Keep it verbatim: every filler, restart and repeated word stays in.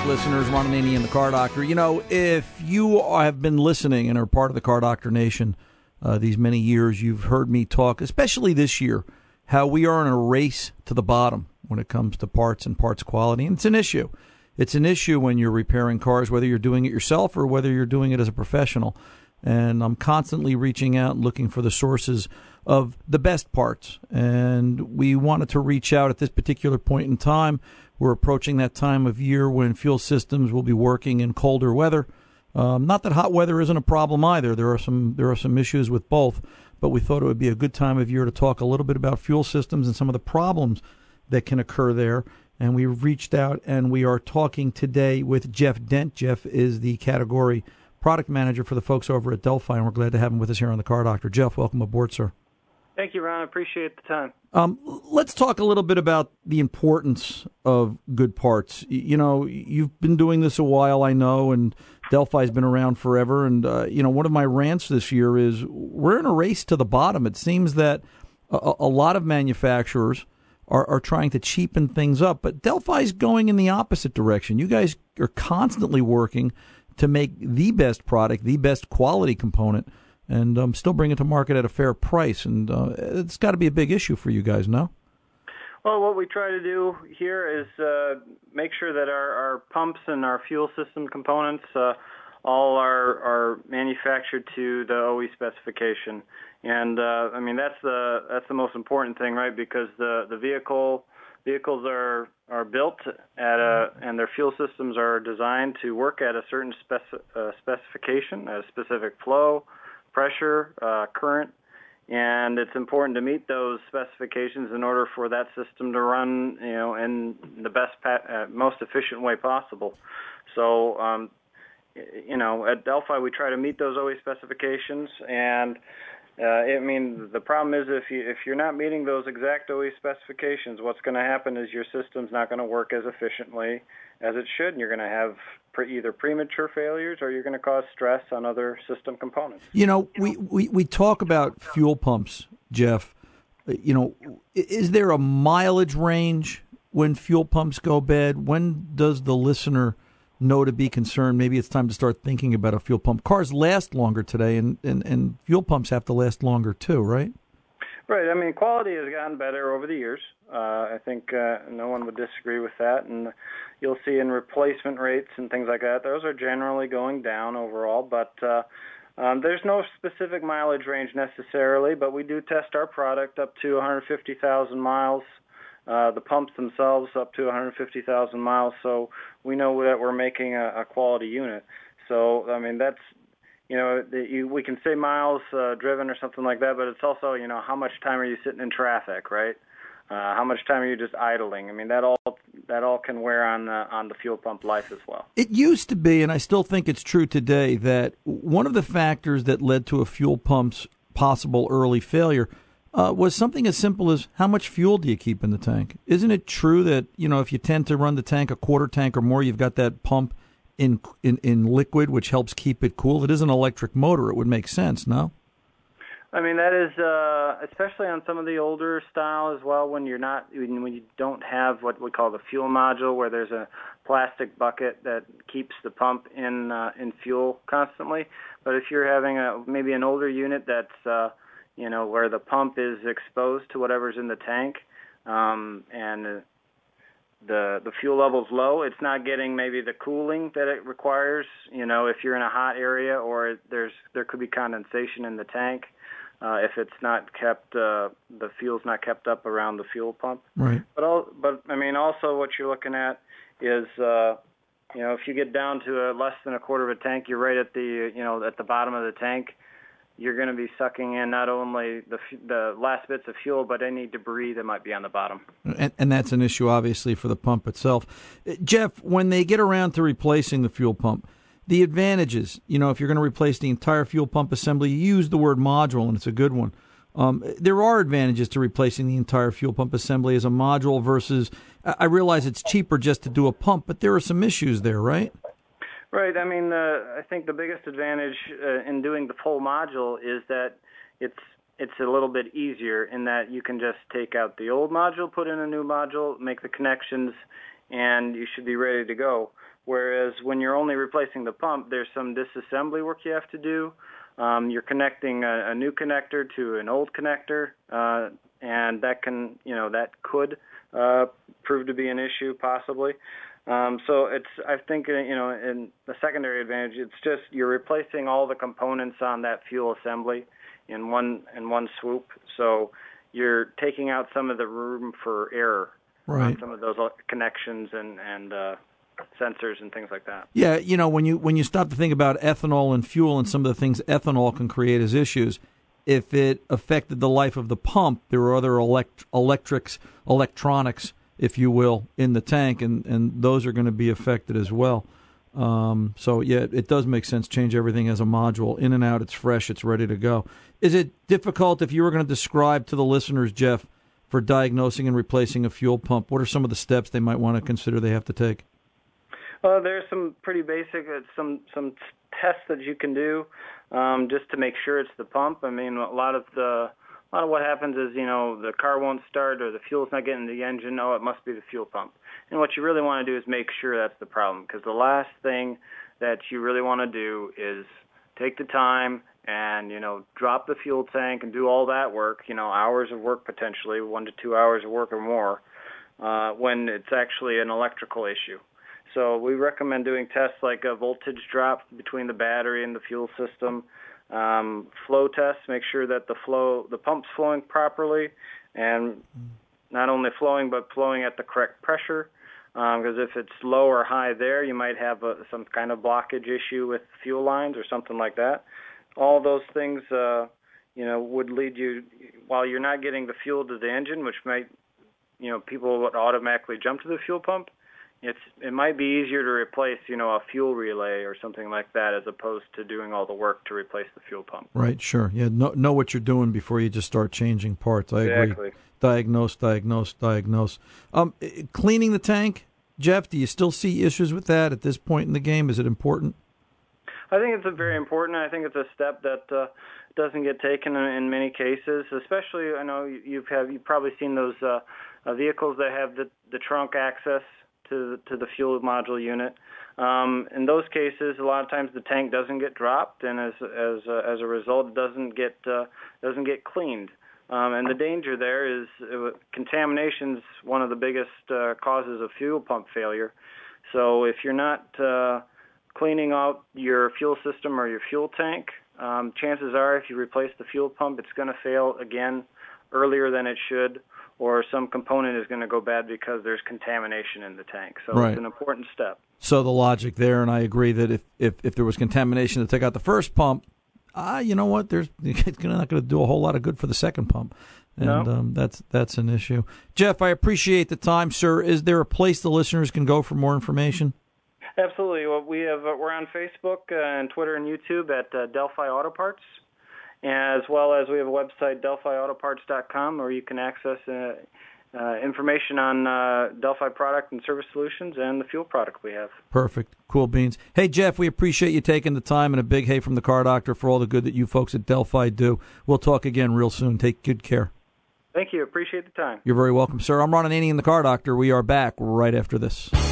listeners. Ron Ananian and the Car Doctor. You know, if you have been listening and are part of the Car Doctor Nation uh, these many years, you've heard me talk, especially this year, how we are in a race to the bottom when it comes to parts and parts quality. And it's an issue. It's an issue when you're repairing cars, whether you're doing it yourself or whether you're doing it as a professional. And I'm constantly reaching out and looking for the sources of the best parts. And we wanted to reach out at this particular point in time. We're approaching that time of year when fuel systems will be working in colder weather. Um, not that hot weather isn't a problem either. There are some there are some issues with both. But we thought it would be a good time of year to talk a little bit about fuel systems and some of the problems that can occur there. And we reached out and we are talking today with Jeff Dent. Jeff is the category product manager for the folks over at Delphi, and we're glad to have him with us here on the Car Doctor. Jeff, welcome aboard, sir. Thank you, Ron. I appreciate the time. Um, let's talk a little bit about the importance of good parts. You know, you've been doing this a while, I know, and Delphi's been around forever. And, uh, you know, one of my rants this year is we're in a race to the bottom. It seems that a, a lot of manufacturers are, are trying to cheapen things up, but Delphi's going in the opposite direction. You guys are constantly working to make the best product, the best quality component, and um, still bring it to market at a fair price. And uh, it's got to be a big issue for you guys, no? Well, what we try to do here is uh, make sure that our, our pumps and our fuel system components uh, all are, are manufactured to the O E specification. And uh, I mean that's the that's the most important thing, right? Because the the vehicle vehicles are are built at a and their fuel systems are designed to work at a certain speci- uh, specification, at a specific flow, pressure, uh, current, and it's important to meet those specifications in order for that system to run, you know, in the best, uh, most efficient way possible. So, um, you know, at Delphi we try to meet those O E specifications, and uh, I mean the problem is if you if you're not meeting those exact O E specifications, what's going to happen is your system's not going to work as efficiently as it should, and you're going to have pre- either premature failures or you're going to cause stress on other system components. You know, we, we, we talk about fuel pumps, Jeff. You know, is there a mileage range when fuel pumps go bad? When does the listener know to be concerned? Maybe it's time to start thinking about a fuel pump. Cars last longer today, and, and, and fuel pumps have to last longer too, right? Right. I mean, quality has gotten better over the years. Uh, I think uh, no one would disagree with that. And you'll see in replacement rates and things like that, those are generally going down overall. But uh, um, there's no specific mileage range necessarily, but we do test our product up to one hundred fifty thousand miles. Uh, the pumps themselves up to one hundred fifty thousand miles, so we know that we're making a, a quality unit. So, I mean, that's, you know, the, you, we can say miles uh, driven or something like that, but it's also, you know, how much time are you sitting in traffic, right? Uh, how much time are you just idling? I mean, that all that all can wear on the, on the fuel pump life as well. It used to be, and I still think it's true today, that one of the factors that led to a fuel pump's possible early failure Uh, was something as simple as how much fuel do you keep in the tank? Isn't it true that, you know, if you tend to run the tank a quarter tank or more, you've got that pump in in, in liquid, which helps keep it cool? It is an electric motor. It would make sense, no? I mean, that is, uh, especially on some of the older style as well, when you're not, when you don't have what we call the fuel module, where there's a plastic bucket that keeps the pump in uh, in fuel constantly. But if you're having a maybe an older unit that's uh, you know, where the pump is exposed to whatever's in the tank, um, and the the fuel level's low, it's not getting maybe the cooling that it requires. You know, if you're in a hot area, or there's there could be condensation in the tank uh, if it's not kept, uh, the fuel's not kept up around the fuel pump. Right. But all, but I mean, also what you're looking at is, uh, you know, if you get down to a less than a quarter of a tank, you're right at the you know at the bottom of the tank. You're going to be sucking in not only the the last bits of fuel, but any debris that might be on the bottom. And, and that's an issue, obviously, for the pump itself. Jeff, when they get around to replacing the fuel pump, the advantages, you know, if you're going to replace the entire fuel pump assembly, you use the word module, and it's a good one. Um, there are advantages to replacing the entire fuel pump assembly as a module versus, I realize it's cheaper just to do a pump, but there are some issues there, right? Right. I mean, uh, I think the biggest advantage uh, in doing the full module is that it's it's a little bit easier in that you can just take out the old module, put in a new module, make the connections, and you should be ready to go. Whereas when you're only replacing the pump, there's some disassembly work you have to do. Um, you're connecting a, a new connector to an old connector, uh, and that can, you know, that could uh, prove to be an issue possibly. Um, so it's, I think, uh, you know, in the secondary advantage, it's just you're replacing all the components on that fuel assembly in one in one swoop. So you're taking out some of the room for error right. on some of those connections and and uh, sensors and things like that. Yeah, you know, when you when you stop to think about ethanol and fuel and some of the things ethanol can create as issues, if it affected the life of the pump, there are other elect- electrics, electronics, if you will, in the tank, and, and those are going to be affected as well. Um, so, yeah, it does make sense. Change everything as a module. In and out, it's fresh, it's ready to go. Is it difficult, if you were going to describe to the listeners, Jeff, for diagnosing and replacing a fuel pump, what are some of the steps they might want to consider they have to take? Well, there's some pretty basic, uh, some some tests that you can do um, just to make sure it's the pump. I mean, a lot of the a lot of what happens is, you know, the car won't start or the fuel's not getting to the engine. Oh, it must be the fuel pump. And what you really want to do is make sure that's the problem, because the last thing that you really want to do is take the time and, you know, drop the fuel tank and do all that work, you know, hours of work potentially, one to two hours of work or more, uh, when it's actually an electrical issue. So we recommend doing tests like a voltage drop between the battery and the fuel system, um, flow tests, make sure that the flow, the pump's flowing properly, and not only flowing but flowing at the correct pressure. Because um, if it's low or high there, you might have a, some kind of blockage issue with fuel lines or something like that. All those things, uh, you know, would lead you, while you're not getting the fuel to the engine, which might, you know, people would automatically jump to the fuel pump. It's it might be easier to replace, you know, a fuel relay or something like that, as opposed to doing all the work to replace the fuel pump. Right, sure. Yeah, know, know what you're doing before you just start changing parts. I exactly. agree. Diagnose, diagnose, diagnose. Um, cleaning the tank, Jeff, do you still see issues with that at this point in the game? Is it important? I think it's a very important. I think it's a step that uh, doesn't get taken in, in many cases. Especially, I know you've have you've probably seen those uh, uh, vehicles that have the, the trunk access to the, to the fuel module unit. Um, in those cases, a lot of times the tank doesn't get dropped, and as as uh, as a result, it doesn't get uh, doesn't get cleaned. Um, and the danger there is uh, contamination is one of the biggest uh, causes of fuel pump failure. So if you're not uh, cleaning out your fuel system or your fuel tank, um, chances are if you replace the fuel pump, it's going to fail again earlier than it should, or some component is going to go bad because there's contamination in the tank. So right. It's an important step. So the logic there, and I agree that if, if, if there was contamination to take out the first pump, ah, you know what? There's it's not going to do a whole lot of good for the second pump, and no. um, that's that's an issue. Jeff, I appreciate the time, sir. Is there a place the listeners can go for more information? Absolutely. Well, we have uh, we're on Facebook uh, and Twitter and YouTube at uh, Delphi Auto Parts, as well as we have a website, delphi auto parts dot com, where you can access uh, uh, information on uh, Delphi product and service solutions and the fuel product we have. Perfect. Cool beans. Hey, Jeff, we appreciate you taking the time, and a big hey from the Car Doctor for all the good that you folks at Delphi do. We'll talk again real soon. Take good care. Thank you. Appreciate the time. You're very welcome, sir. I'm Ron Ananian, the Car Doctor. We are back right after this.